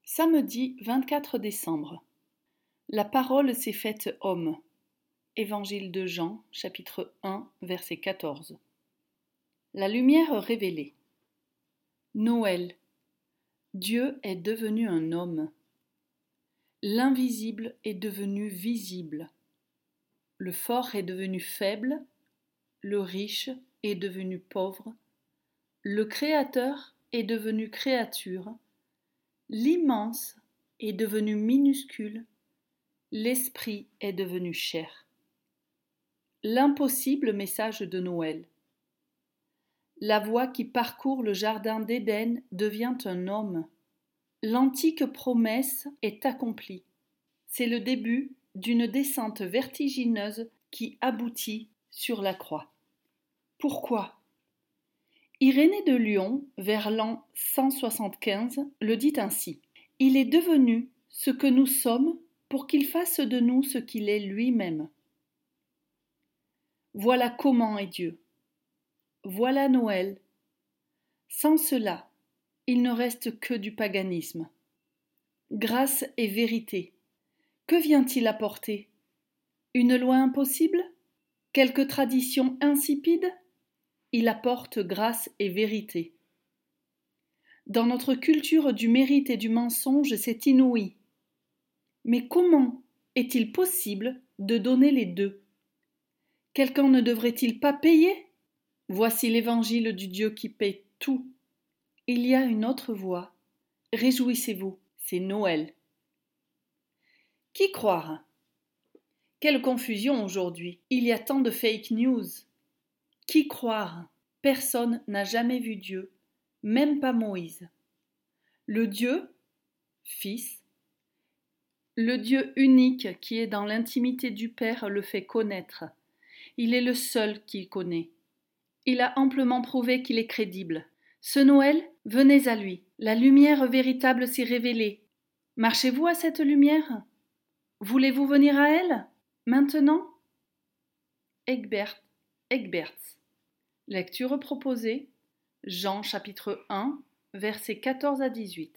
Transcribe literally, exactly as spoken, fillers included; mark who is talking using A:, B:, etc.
A: Samedi vingt-quatre décembre. La parole s'est faite homme. Évangile de Jean, chapitre un, verset quatorze. La lumière révélée. Noël. Dieu est devenu un homme. L'invisible est devenu visible. Le fort est devenu faible. Le riche est devenu pauvre. Le Créateur est devenu créature. L'immense est devenu minuscule. L'esprit est devenu chair. L'impossible message de Noël. La voie qui parcourt le jardin d'Éden devient un homme. L'antique promesse est accomplie. C'est le début d'une descente vertigineuse qui aboutit sur la croix. Pourquoi ? Irénée de Lyon, vers l'an cent soixante-quinze, le dit ainsi : « Il est devenu ce que nous sommes pour qu'il fasse de nous ce qu'il est lui-même. » Voilà comment est Dieu. Voilà Noël. Sans cela, il ne reste que du paganisme. Grâce et vérité. Que vient-il apporter ? Une loi impossible ? Quelque tradition insipide ? Il apporte grâce et vérité. Dans notre culture du mérite et du mensonge, c'est inouï. Mais comment est-il possible de donner les deux ? Quelqu'un ne devrait-il pas payer ? Voici l'évangile du Dieu qui paie tout. Il y a une autre voie. Réjouissez-vous, c'est Noël. Qui croire ? Quelle confusion aujourd'hui. Il y a tant de fake news. Qui croire ? Personne n'a jamais vu Dieu, même pas Moïse. Le Dieu, Fils, le Dieu unique qui est dans l'intimité du Père le fait connaître. Il est le seul qui connaît. Il a amplement prouvé qu'il est crédible. Ce Noël, venez à lui. La lumière véritable s'est révélée. Marchez-vous à cette lumière ? Voulez-vous venir à elle ? Maintenant ? Egbert, Egberts. Lecture proposée, Jean chapitre un, versets quatorze à dix-huit.